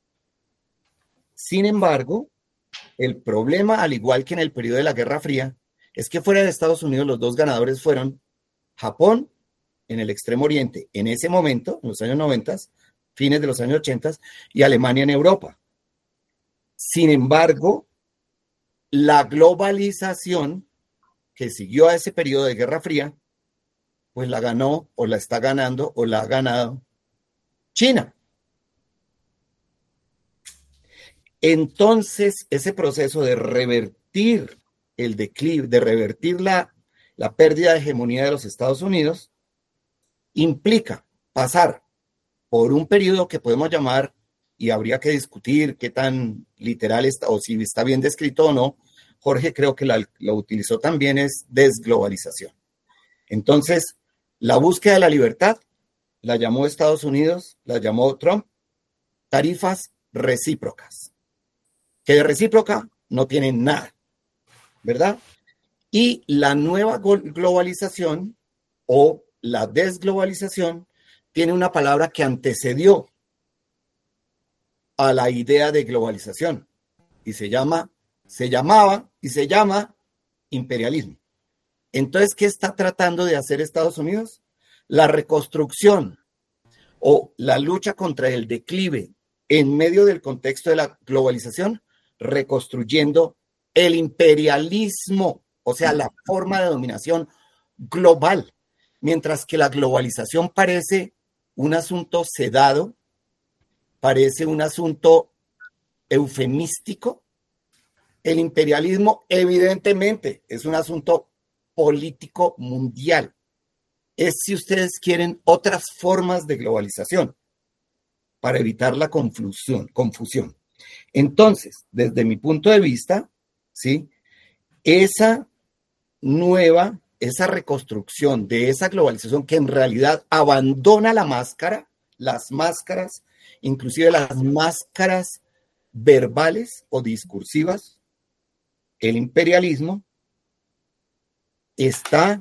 Speaker 1: Sin embargo, el problema, al igual que en el periodo de la Guerra Fría, es que fuera de Estados Unidos los dos ganadores fueron Japón en el Extremo Oriente, en ese momento, en los años noventa, fines de los años ochenta, y Alemania en Europa. Sin embargo, la globalización que siguió a ese periodo de Guerra Fría pues la ganó o la está ganando o la ha ganado China. Entonces, ese proceso de revertir el declive, de revertir la, la pérdida de hegemonía de los Estados Unidos, implica pasar por un periodo que podemos llamar, y habría que discutir qué tan literal está o si está bien descrito o no. Jorge creo que la, lo utilizó también, es desglobalización. Entonces, la búsqueda de la libertad la llamó Estados Unidos, la llamó Trump, tarifas recíprocas, que de recíproca no tienen nada, ¿verdad? Y la nueva globalización o la desglobalización tiene una palabra que antecedió a la idea de globalización y se llama, se llamaba y se llama imperialismo. Entonces, ¿qué está tratando de hacer Estados Unidos? La reconstrucción o la lucha contra el declive en medio del contexto de la globalización, reconstruyendo el imperialismo, o sea, la forma de dominación global, mientras que la globalización parece un asunto sedado, parece un asunto eufemístico. El imperialismo evidentemente es un asunto político mundial. Es, si ustedes quieren, otras formas de globalización para evitar la confusión. confusión. Entonces, desde mi punto de vista, ¿sí? Esa nueva, esa reconstrucción de esa globalización que en realidad abandona la máscara, las máscaras, inclusive las máscaras verbales o discursivas, el imperialismo está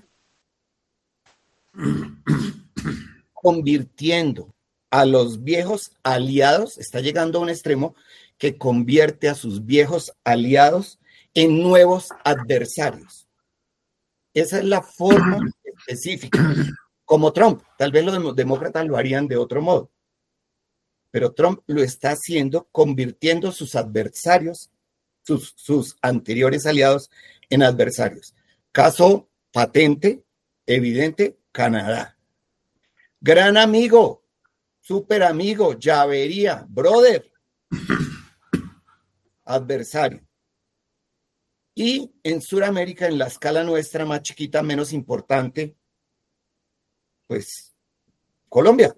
Speaker 1: convirtiendo a los viejos aliados, está llegando a un extremo que convierte a sus viejos aliados en nuevos adversarios. Esa es la forma específica, como Trump. Tal vez los demócratas lo harían de otro modo, pero Trump lo está haciendo convirtiendo sus adversarios, sus, sus anteriores aliados en adversarios. Caso patente, evidente, Canadá. Gran amigo, súper amigo, llavería, brother, adversario. Y en Sudamérica, en la escala nuestra más chiquita, menos importante, pues Colombia.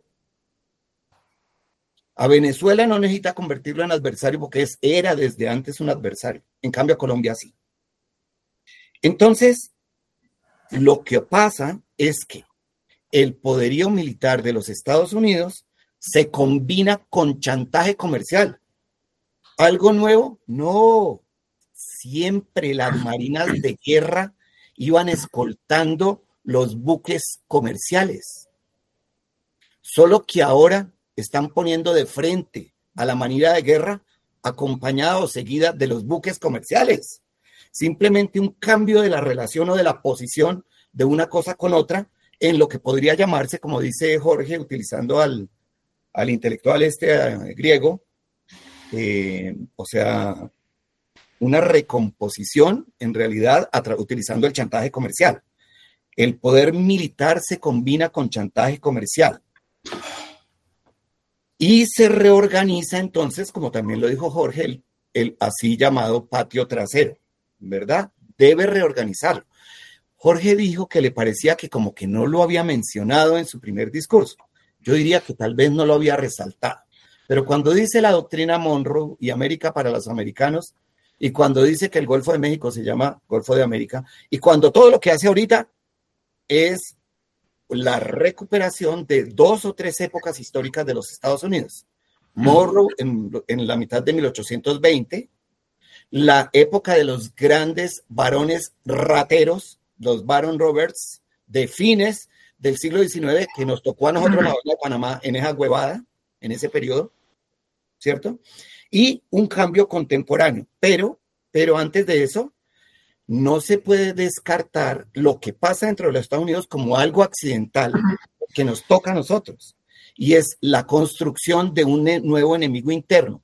Speaker 1: A Venezuela no necesita convertirlo en adversario porque es, era desde antes un adversario. En cambio, a Colombia sí. Entonces, lo que pasa es que el poderío militar de los Estados Unidos se combina con chantaje comercial. ¿Algo nuevo? No. Siempre las marinas de guerra iban escoltando los buques comerciales. Solo que ahora están poniendo de frente a la marina de guerra acompañada o seguida de los buques comerciales. Simplemente un cambio de la relación o de la posición de una cosa con otra en lo que podría llamarse, como dice Jorge, utilizando al, al intelectual este eh, griego, eh, o sea, una recomposición en realidad utilizando el chantaje comercial. El poder militar se combina con chantaje comercial. Y se reorganiza entonces, como también lo dijo Jorge, el, el así llamado patio trasero, ¿verdad? Debe reorganizarlo. Jorge dijo que le parecía que como que no lo había mencionado en su primer discurso. Yo diría que tal vez no lo había resaltado. Pero cuando dice la doctrina Monroe y América para los americanos, y cuando dice que el Golfo de México se llama Golfo de América, y cuando todo lo que hace ahorita es la recuperación de dos o tres épocas históricas de los Estados Unidos. Monroe en, en la mitad de mil ochocientos veinte, la época de los grandes varones rateros, los Baron Roberts, de fines del siglo diecinueve, que nos tocó a nosotros la Bahía de Panamá en esa huevada, en ese periodo, ¿cierto? Y un cambio contemporáneo. Pero, pero antes de eso, no se puede descartar lo que pasa dentro de los Estados Unidos como algo accidental que nos toca a nosotros. Y es la construcción de un nuevo enemigo interno,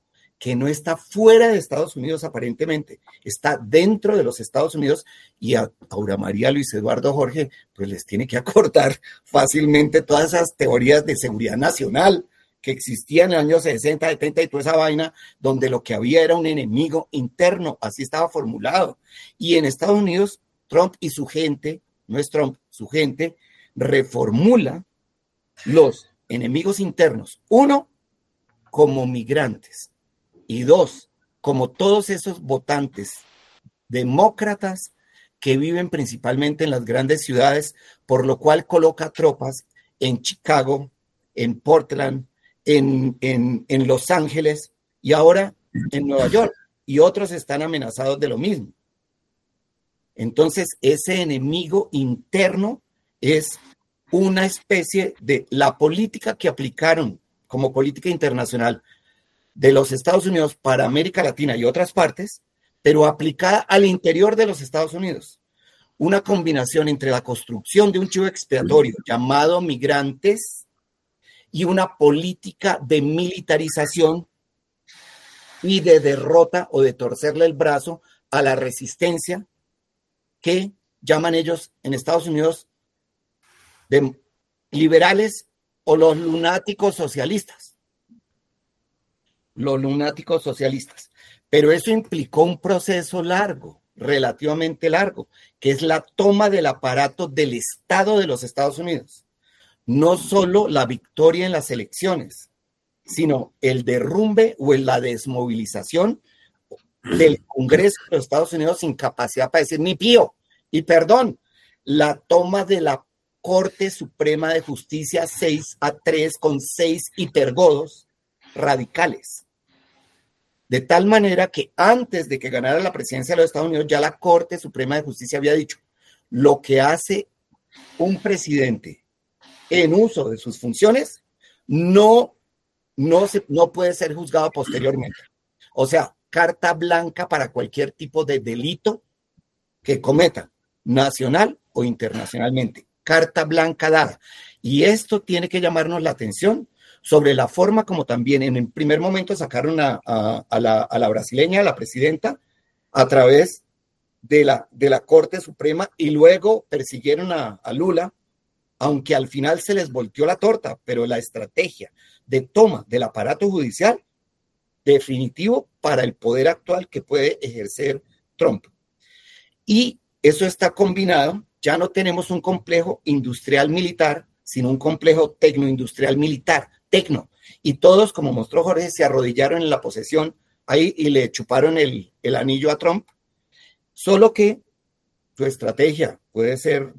Speaker 1: que no está fuera de Estados Unidos aparentemente, está dentro de los Estados Unidos, y a Aura María, Luis Eduardo, Jorge, pues les tiene que acordar fácilmente todas esas teorías de seguridad nacional que existían en los años sesenta, setenta y toda esa vaina, donde lo que había era un enemigo interno, así estaba formulado. Y en Estados Unidos, Trump y su gente, no es Trump, su gente, reformula los enemigos internos. Uno, como migrantes. Y dos, como todos esos votantes demócratas que viven principalmente en las grandes ciudades, por lo cual coloca tropas en Chicago, en Portland, en, en, en Los Ángeles y ahora en Nueva York. Y otros están amenazados de lo mismo. Entonces, ese enemigo interno es una especie de la política que aplicaron como política internacional de los Estados Unidos para América Latina y otras partes, pero aplicada al interior de los Estados Unidos. Una combinación entre la construcción de un chivo expiatorio llamado migrantes y una política de militarización y de derrota o de torcerle el brazo a la resistencia que llaman ellos en Estados Unidos de liberales o los lunáticos socialistas. Los lunáticos socialistas. Pero eso implicó un proceso largo, relativamente largo, que es la toma del aparato del Estado de los Estados Unidos. No solo la victoria en las elecciones, sino el derrumbe o la desmovilización del Congreso de los Estados Unidos sin capacidad para decir ni pío. Y perdón, la toma de la Corte Suprema de Justicia seis a tres con seis hipergodos radicales. De tal manera que antes de que ganara la presidencia de los Estados Unidos, ya la Corte Suprema de Justicia había dicho, lo que hace un presidente en uso de sus funciones no, no, se, no puede ser juzgado posteriormente. O sea, carta blanca para cualquier tipo de delito que cometa, nacional o internacionalmente. Carta blanca dada. Y esto tiene que llamarnos la atención sobre la forma como también en el primer momento sacaron a, a, a, la, a la brasileña, a la presidenta, a través de la, de la Corte Suprema y luego persiguieron a, a Lula, aunque al final se les volteó la torta, pero la estrategia de toma del aparato judicial definitivo para el poder actual que puede ejercer Trump. Y eso está combinado, ya no tenemos un complejo industrial militar, sino un complejo tecnoindustrial militar, tecno. Y todos, como mostró Jorge, se arrodillaron en la posesión ahí y le chuparon el, el anillo a Trump. Solo que su estrategia puede ser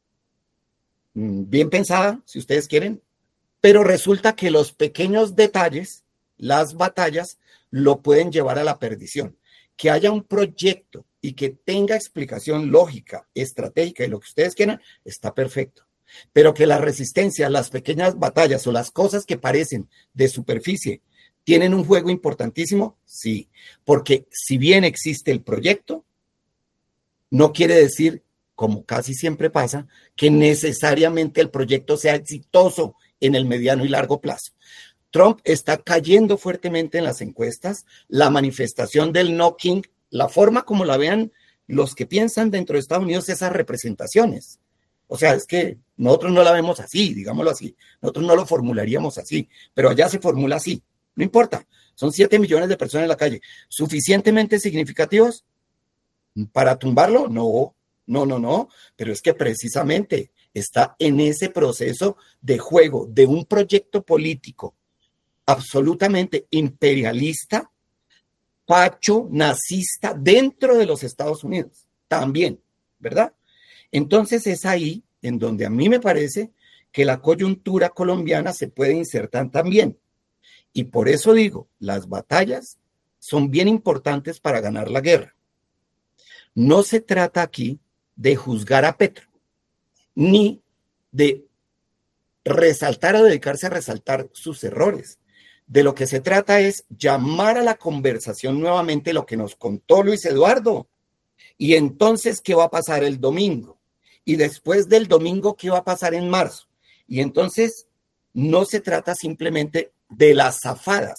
Speaker 1: bien pensada, si ustedes quieren, pero resulta que los pequeños detalles, las batallas, lo pueden llevar a la perdición. Que haya un proyecto y que tenga explicación lógica, estratégica y lo que ustedes quieran, está perfecto. Pero que la resistencia, las pequeñas batallas o las cosas que parecen de superficie tienen un juego importantísimo, sí. Porque si bien existe el proyecto, no quiere decir, como casi siempre pasa, que necesariamente el proyecto sea exitoso en el mediano y largo plazo. Trump está cayendo fuertemente en las encuestas, la manifestación del knocking, la forma como la vean los que piensan dentro de Estados Unidos, esas representaciones. O sea, es que nosotros no la vemos así, digámoslo así, nosotros no lo formularíamos así, pero allá se formula así, no importa, son siete millones de personas en la calle, ¿suficientemente significativos para tumbarlo? No, no, no, no, pero es que precisamente está en ese proceso de juego de un proyecto político absolutamente imperialista, facho, nazista dentro de los Estados Unidos, también, ¿verdad? Entonces es ahí en donde a mí me parece que la coyuntura colombiana se puede insertar también. Y por eso digo, las batallas son bien importantes para ganar la guerra. No se trata aquí de juzgar a Petro, ni de resaltar o dedicarse a resaltar sus errores. De lo que se trata es llamar a la conversación nuevamente lo que nos contó Luis Eduardo. Y entonces, ¿qué va a pasar el domingo? Y después del domingo, ¿qué va a pasar en marzo? Y entonces, no se trata simplemente de las zafadas.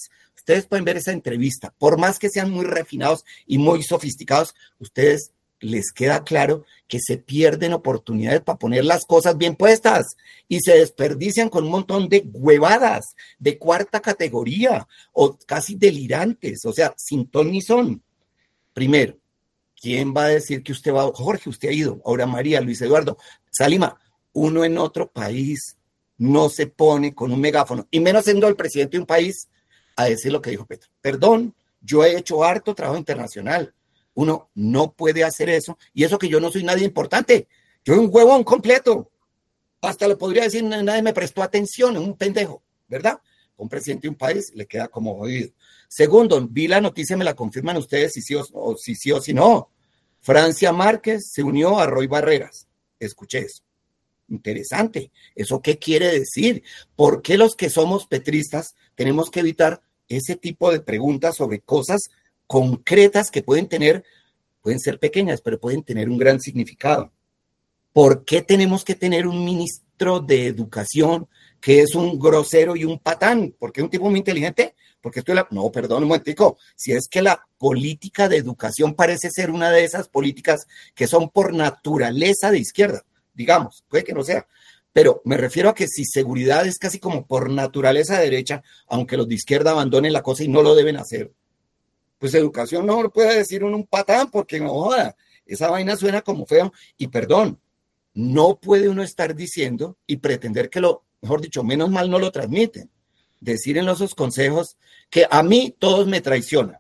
Speaker 1: Ustedes pueden ver esa entrevista, por más que sean muy refinados y muy sofisticados, ustedes les queda claro que se pierden oportunidades para poner las cosas bien puestas y se desperdician con un montón de huevadas de cuarta categoría o casi delirantes, o sea, sin ton ni son. Primero, ¿quién va a decir que usted va? Jorge, usted ha ido, ahora María, Luis Eduardo, Salima, uno en otro país no se pone con un megáfono, y menos siendo el presidente de un país, a decir lo que dijo Petro. Perdón, yo he hecho harto trabajo internacional. Uno no puede hacer eso, y eso que yo no soy nadie importante. Yo soy un huevón completo. Hasta lo podría decir, nadie me prestó atención, un pendejo, ¿verdad? Un presidente de un país le queda como jodido. Segundo, vi la noticia, me la confirman ustedes si sí o, o, si, sí o si no. Francia Márquez se unió a Roy Barreras. Escuché eso. Interesante. ¿Eso qué quiere decir? ¿Por qué los que somos petristas tenemos que evitar ese tipo de preguntas sobre cosas concretas que pueden tener, pueden ser pequeñas, pero pueden tener un gran significado? ¿Por qué tenemos que tener un ministro de educación que es un grosero y un patán? ¿Por qué un tipo muy inteligente? Porque estoy la... No, perdón un momentico. Si es que la política de educación parece ser una de esas políticas que son por naturaleza de izquierda, digamos, puede que no sea, pero me refiero a que si seguridad es casi como por naturaleza de derecha, aunque los de izquierda abandonen la cosa y no lo deben hacer, pues educación no lo puede decir un, un patán, porque no joda, esa vaina suena como feo, y perdón, no puede uno estar diciendo y pretender que lo, mejor dicho, menos mal no lo transmiten, decir en esos consejos que a mí todos me traicionan.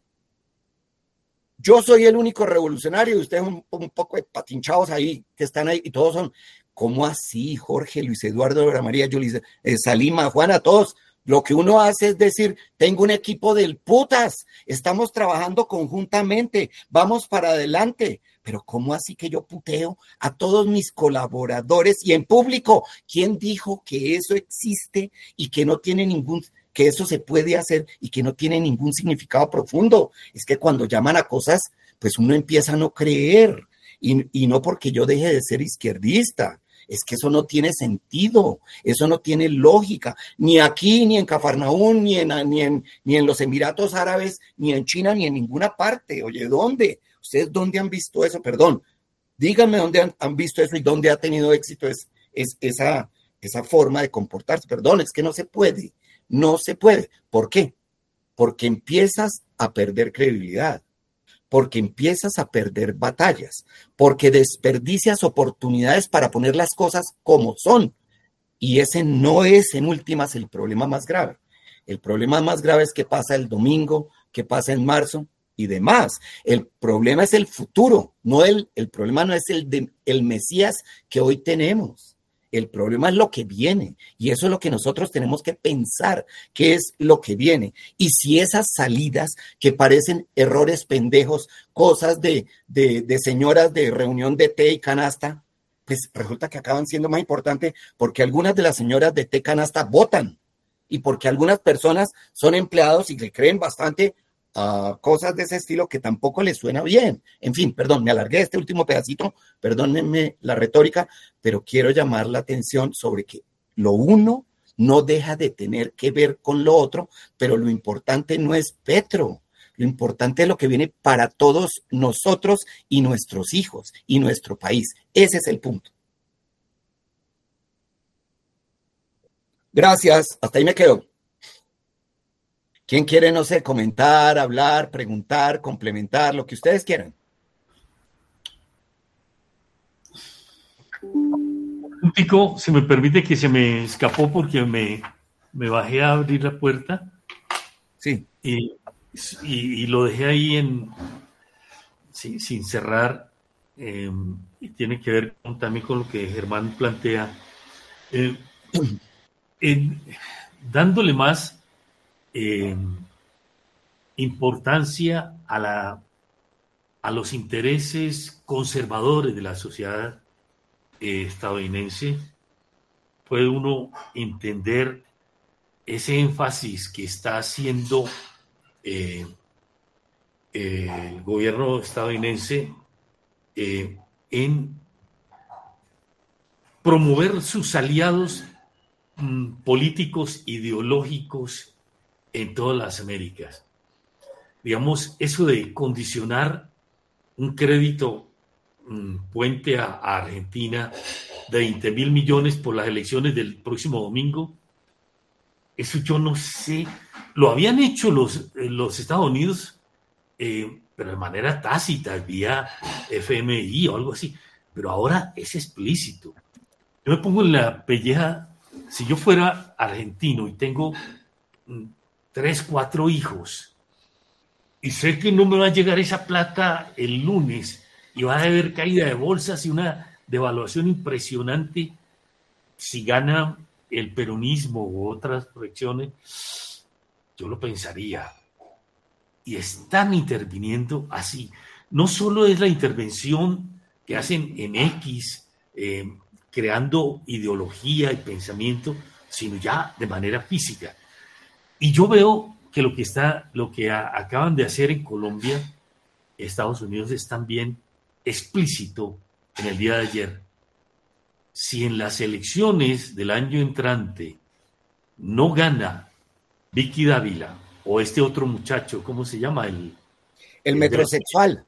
Speaker 1: Yo soy el único revolucionario y ustedes un, un poco de patinchados ahí, que están ahí, y todos son, ¿cómo así, Jorge, Luis Eduardo, Dora María, Yulis, eh, Salima, Juana, todos? Lo que uno hace es decir, tengo un equipo del putas, estamos trabajando conjuntamente, vamos para adelante. Pero ¿cómo así que yo puteo a todos mis colaboradores y en público? ¿Quién dijo que eso existe y que no tiene ningún, que eso se puede hacer y que no tiene ningún significado profundo? Es que cuando llaman a cosas, pues uno empieza a no creer, y, y no porque yo deje de ser izquierdista. Es que eso no tiene sentido, eso no tiene lógica, ni aquí, ni en Cafarnaún, ni en, ni en, ni en los Emiratos Árabes, ni en China, ni en ninguna parte. Oye, ¿dónde? ¿Ustedes dónde han visto eso? Perdón, díganme dónde han, han visto eso y dónde ha tenido éxito es, es, esa, esa forma de comportarse. Perdón, es que no se puede, no se puede. ¿Por qué? Porque empiezas a perder credibilidad, porque empiezas a perder batallas, porque desperdicias oportunidades para poner las cosas como son. Y ese no es en últimas el problema más grave. El problema más grave es qué pasa el domingo, qué pasa en marzo y demás. El problema es el futuro, no el, el problema no es el, de, el Mesías que hoy tenemos. El problema es lo que viene, y eso es lo que nosotros tenemos que pensar, qué es lo que viene. Y si esas salidas que parecen errores pendejos, cosas de, de, de señoras de reunión de té y canasta, pues resulta que acaban siendo más importantes porque algunas de las señoras de té y canasta votan, y porque algunas personas son empleados y le creen bastante a cosas de ese estilo que tampoco les suena bien. En fin, perdón, me alargué este último pedacito, perdónenme la retórica, pero quiero llamar la atención sobre que lo uno no deja de tener que ver con lo otro, pero lo importante no es Petro, lo importante es lo que viene para todos nosotros y nuestros hijos y nuestro país. Ese es el punto. Gracias, hasta ahí me quedo. ¿Quién quiere, no sé, comentar, hablar, preguntar, complementar, lo que ustedes quieran?
Speaker 2: Un pico, se me permite, que se me escapó porque me, me bajé a abrir la puerta.
Speaker 1: Sí.
Speaker 2: Y, y, y lo dejé ahí en, sin, sin cerrar. Eh, y tiene que ver con, también con lo que Germán plantea. Eh, en, dándole más Eh, importancia a, la, a los intereses conservadores de la sociedad eh, estadounidense, puede uno entender ese énfasis que está haciendo eh, eh, el gobierno estadounidense eh, en promover sus aliados mm, políticos, ideológicos en todas las Américas. Digamos, eso de condicionar un crédito um, puente a, a Argentina de veinte mil millones por las elecciones del próximo domingo, eso yo no sé. Lo habían hecho los, los Estados Unidos, eh, pero de manera tácita, vía F M I o algo así. Pero ahora es explícito. Yo me pongo en la pelleja, si yo fuera argentino y tengo mm, tres, cuatro hijos, y sé que no me va a llegar esa plata el lunes, y va a haber caída de bolsas y una devaluación impresionante si gana el peronismo u otras proyecciones, yo lo pensaría. Y están interviniendo así. No solo es la intervención que hacen en X, eh, creando ideología y pensamiento, sino ya de manera física. Y yo veo que lo que, está, lo que a, acaban de hacer en Colombia, Estados Unidos, es también explícito en el día de ayer. Si en las elecciones del año entrante no gana Vicky Dávila o este otro muchacho, ¿cómo se llama? El,
Speaker 1: el, el metrosexual.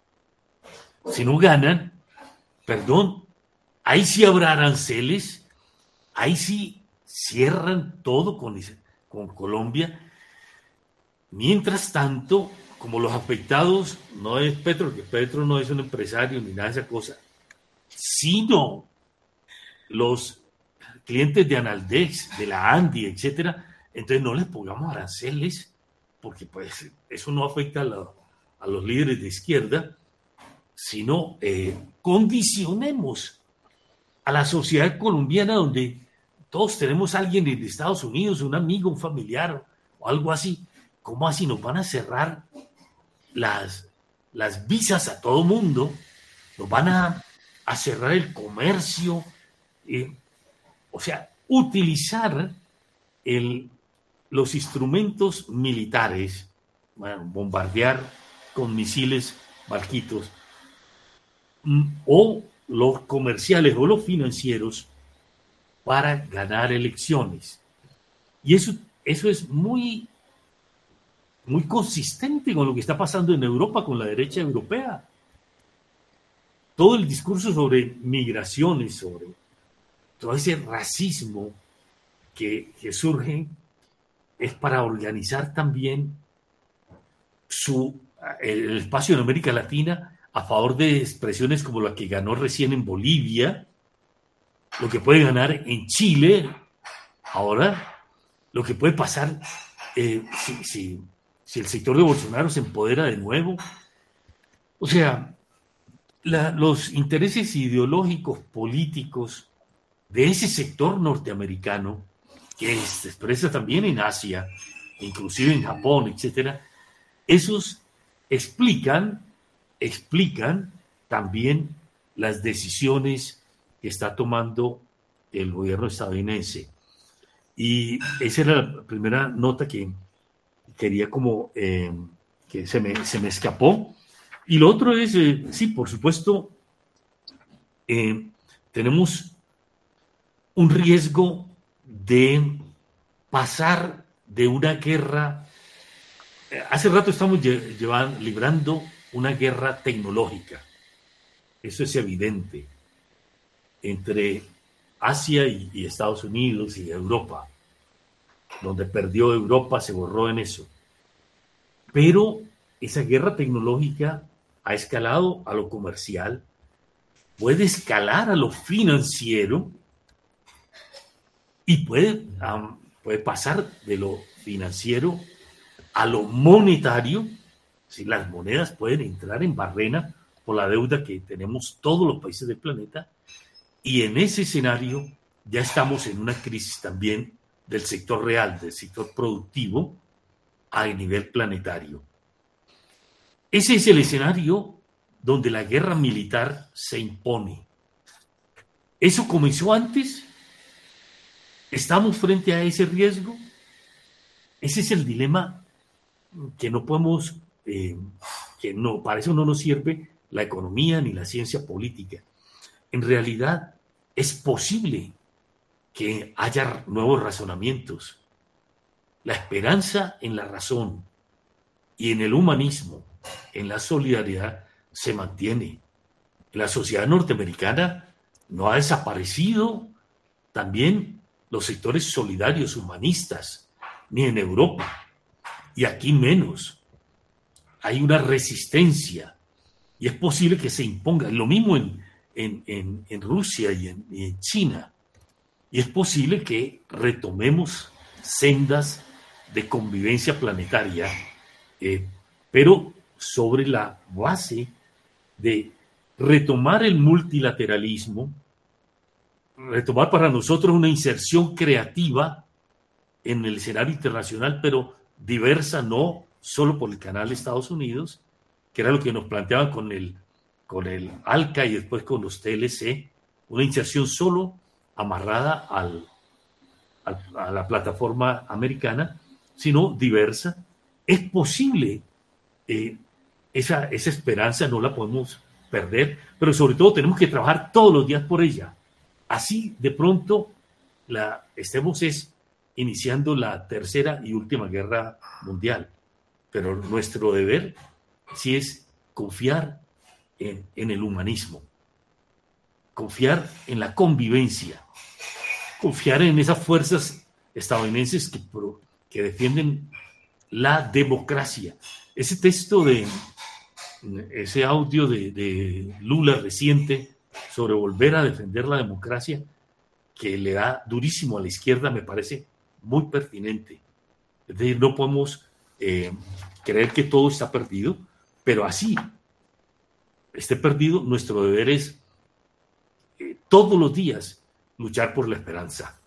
Speaker 2: Si no ganan, perdón, ahí sí habrá aranceles, ahí sí cierran todo con, con Colombia. Mientras tanto, como los afectados no es Petro, que Petro no es un empresario ni nada de esa cosa, sino los clientes de Analdex, de la Andi, etcétera, entonces no les pongamos aranceles, porque pues eso no afecta a, la, a los líderes de izquierda, sino eh, condicionemos a la sociedad colombiana, donde todos tenemos a alguien de Estados Unidos, un amigo, un familiar o algo así. ¿Cómo así nos van a cerrar las, las visas a todo mundo? Nos van a, a cerrar el comercio. Eh, o sea, utilizar el, los instrumentos militares, bueno, bombardear con misiles, barquitos, o los comerciales o los financieros para ganar elecciones. Y eso, eso es muy, muy consistente con lo que está pasando en Europa, con la derecha europea. Todo el discurso sobre migraciones, sobre todo ese racismo que, que surge, es para organizar también su, el espacio en América Latina a favor de expresiones como la que ganó recién en Bolivia, lo que puede ganar en Chile ahora, lo que puede pasar eh, si, si, si el sector de Bolsonaro se empodera de nuevo. O sea, la, los intereses ideológicos, políticos de ese sector norteamericano, que se expresa también en Asia, inclusive en Japón, etcétera, esos explican, explican también las decisiones que está tomando el gobierno estadounidense. Y esa era la primera nota que quería como eh, que se me, se me escapó. Y lo otro es, eh, sí, por supuesto, eh, tenemos un riesgo de pasar de una guerra. Eh, hace rato estamos lle- llevando, librando una guerra tecnológica. Eso es evidente. Entre Asia y, y Estados Unidos y Europa. Donde perdió Europa se borró en eso. Pero esa guerra tecnológica ha escalado a lo comercial, puede escalar a lo financiero y puede, um, puede pasar de lo financiero a lo monetario. Si las monedas pueden entrar en barrena por la deuda que tenemos todos los países del planeta, y en ese escenario ya estamos en una crisis también del sector real, del sector productivo a nivel planetario. Ese es el escenario donde la guerra militar se impone. ¿Eso comenzó antes? ¿Estamos frente a ese riesgo? Ese es el dilema que no podemos, eh, que no, para eso no nos sirve la economía ni la ciencia política. En realidad es posible que haya nuevos razonamientos. La esperanza en la razón y en el humanismo, en la solidaridad, se mantiene. La sociedad norteamericana no ha desaparecido también los sectores solidarios, humanistas, ni en Europa, y aquí menos. Hay una resistencia y es posible que se imponga. Lo mismo en, en, en, en Rusia y en, y en China. Y es posible que retomemos sendas de convivencia planetaria, eh, pero sobre la base de retomar el multilateralismo, retomar para nosotros una inserción creativa en el escenario internacional, pero diversa, no solo por el canal de Estados Unidos, que era lo que nos planteaban con el, con el ALCA y después con los T L C, una inserción solo amarrada al, al, a la plataforma americana, sino diversa. Es posible, eh, esa, esa esperanza no la podemos perder, pero sobre todo tenemos que trabajar todos los días por ella. Así de pronto la, estemos es iniciando la tercera y última guerra mundial, pero nuestro deber sí es confiar en, en el humanismo, confiar en la convivencia, confiar en esas fuerzas estadounidenses que, que defienden la democracia. Ese texto de, ese audio de, de Lula reciente sobre volver a defender la democracia, que le da durísimo a la izquierda, me parece muy pertinente. Es decir, no podemos eh, creer que todo está perdido, pero así esté perdido, nuestro deber es eh, todos los días luchar por la esperanza.